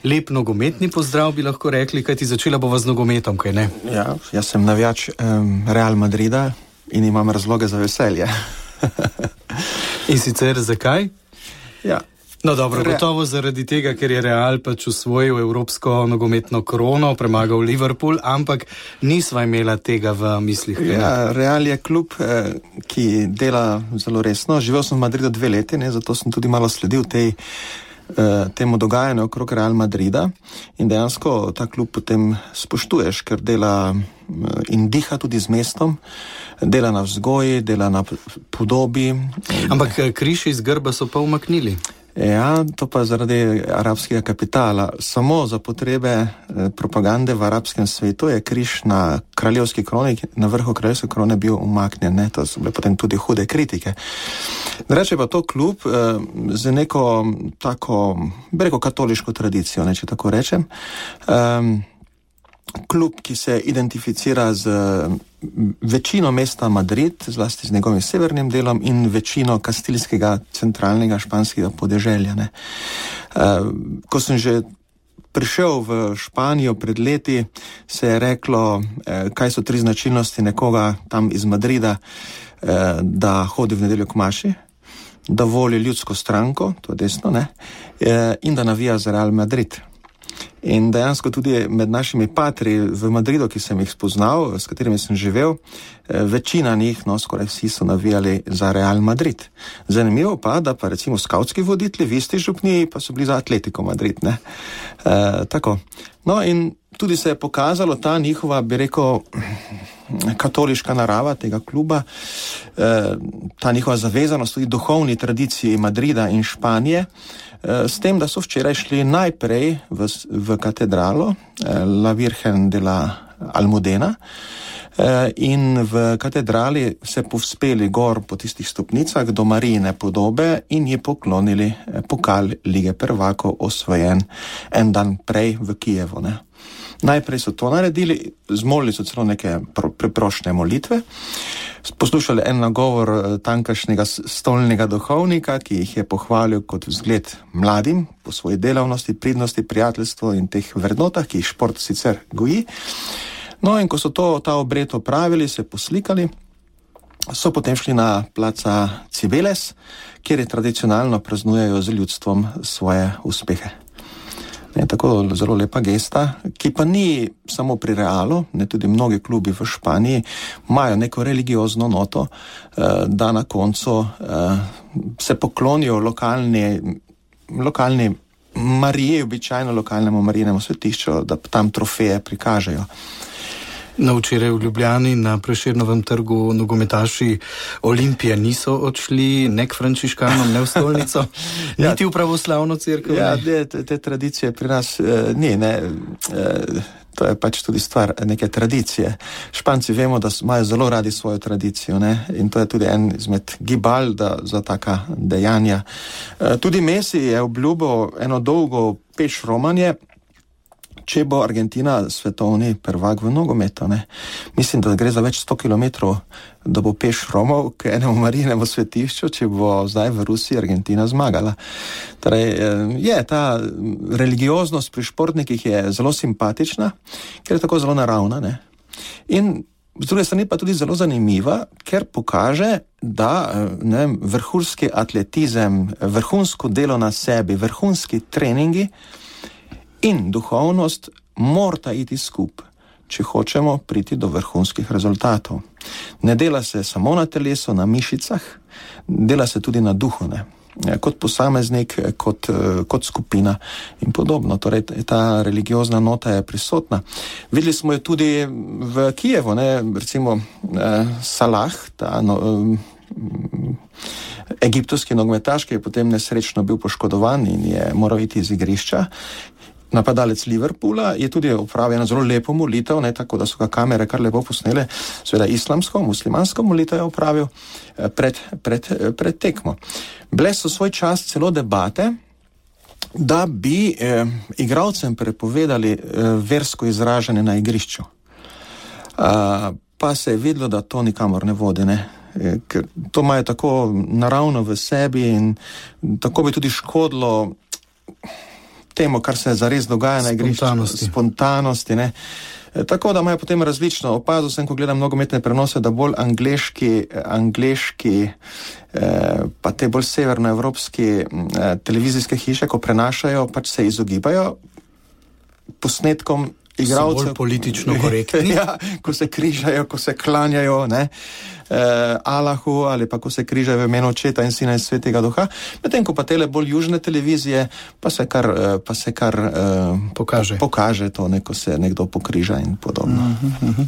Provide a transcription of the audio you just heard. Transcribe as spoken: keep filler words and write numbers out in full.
Lep nogometni pozdrav bi lahko rekli, kaj ti začela bova z nogometom, kaj ne? Ja, jaz sem navijač um, Real Madrida in imam razloge za veselje. In sicer zakaj? Ja. No dobro, Re... gotovo zaradi tega, ker je Real pač usvojil evropsko nogometno krono, premagal Liverpool, ampak nisva imela tega v mislih. Ja, Real je klub, eh, ki dela zelo resno. Živel sem v Madridu dve leti, ne, zato sem tudi malo sledil tej temu dogajanju okrog Real Madrida in dejansko ta klub potem spoštuješ, ker dela in diha tudi z mestom, dela na vzgoji, dela na podobi. Ampak križ iz grba so pa umaknili. Ja, to pa zaradi arabskega kapitala. Samo za potrebe propagande v arabskem svetu je križ na kraljevski kroni, na vrhu kraljevske krone bil umaknjen. Ne? To so bile potem tudi hude kritike. Reče pa to klub eh, z neko tako, bi rekel, katoliško tradicijo, ne, če tako rečem. Um, klub, ki se identificira z večino mesta Madrid, zlasti z njegovim severnim delom in večino kastilskega centralnega španskega podeželja. Ne. Uh, ko sem že prišel v Španijo pred leti, se je reklo, eh, kaj so tri značilnosti nekoga tam iz Madrida, eh, da hodi v nedeljo k maši, da voli ljudsko stranko, to je desno, ne, eh, in da navija za Real Madrid. In dejansko tudi med našimi patri v Madridu, ki sem jih spoznal, s katerimi sem živel, večina njih, no skoraj vsi so navijali za Real Madrid. Zanimivo pa, da pa recimo skautski voditelji v isti župniji pa so bili za Atletico Madrid, ne. E, tako. No in tudi se je pokazalo ta njihova, bi rekel, katoliška narava tega kluba, e, ta njihova zavezanost tudi duhovni tradiciji Madrida in Španije, s tem, da so včeraj šli najprej v, v katedralo La Virgen de la Almudena in v katedrali se povzpeli gor po tistih stopnicah do Marijine podobe in ji poklonili pokal Lige prvakov, osvojen en dan prej v Kijevu. Ne. Najprej so to naredili, zmolili so celo neke preprošne molitve, poslušali en nagovor tankašnjega stolnega duhovnika, ki jih je pohvalil kot vzgled mladim po svoji delavnosti, pridnosti, prijateljstvu in teh vrednotah, ki jih šport sicer goji. No in ko so to, ta obred opravili, se poslikali, so potem šli na placa Cibeles, kjer je tradicionalno praznujejo z ljudstvom svoje uspehe. Je tako zelo lepa gesta, ki pa ni samo pri Realu, ne, tudi mnogi klubi v Španiji imajo neko religiozno noto, da na koncu se poklonijo lokalni, lokalni Mariji, običajno lokalnemu Marijinemu svetišču, da tam trofeje prikažejo. Na včeraj v Ljubljani na Prešernovem trgu nogometaši Olimpije niso odšli ne k frančiškanom, ne v stolnico, ja, niti v pravoslavno cerkev. Ja, te, te, te tradicije pri nas eh, ni, ne, eh, to je pač tudi stvar neke tradicije. Španci vemo, da imajo zelo radi svojo tradicijo, ne, in to je tudi en izmed gibal da, za taka dejanja. Eh, tudi Messi je obljubil eno dolgo peš romanje, če bo Argentina svetovni prvak v nogometu, ne. Mislim, da gre za več sto kilometrov, da bo peš romal k enemu Marijinemu svetišču, če bo zdaj v Rusiji Argentina zmagala. Torej, je ta religioznost pri športnikih je zelo simpatična, ker je tako zelo naravna, ne. In z druge strani pa tudi zelo zanimiva, ker pokaže, da ne, vrhunski atletizem, vrhunsko delo na sebi, vrhunski treningi in duhovnost morata iti skup, če hočemo priti do vrhunskih rezultatov. Ne dela se samo na telesu, na mišicah, dela se tudi na duhu, ne. Kot posameznik, kot, kot skupina in podobno. Torej, ta religiozna nota je prisotna. Videli smo jo tudi v Kijevu, ne, recimo eh, Salah, ta no, eh, egiptovski nogometaš, ki je potem nesrečno bil poškodovan in je moral iti iz igrišča. Napadalec Liverpoola je tudi opravil eno zelo lepo molitev, ne, tako da so ga kamere kar lepo posnele, seveda islamsko, muslimansko molitev je opravil pred, pred, pred tekmo. Bile so svoj čas celo debate, da bi eh, igralcem prepovedali eh, versko izražanje na igrišču. Uh, pa se je videlo, da to nikamor ne vodi, ne. Ker to imajo tako naravno v sebi in tako bi tudi škodilo temu, kar se zares dogaja na igrišču, Spontanosti. spontanosti, ne. E, tako da imajo potem različno. Opazil sem, ko gledam nogometne prenose, da bolj angleški, angleški eh, pa te bolj severnoevropski eh, televizijske hiše, ko prenašajo, pač se izogibajo posnetkom igralcev. Bolj politično korektni. Ja, ko se križajo, ko se klanjajo, ne, eh, Allahu, ali pa ko se križajo v imenu Očeta in Sina in Svetega Duha, medtem ko pa tele bolj južne televizije, pa se kar, eh, pa se kar eh, Pokaže. pokaže to, ne, ko se nekdo pokriža in podobno. Uh-huh, uh-huh.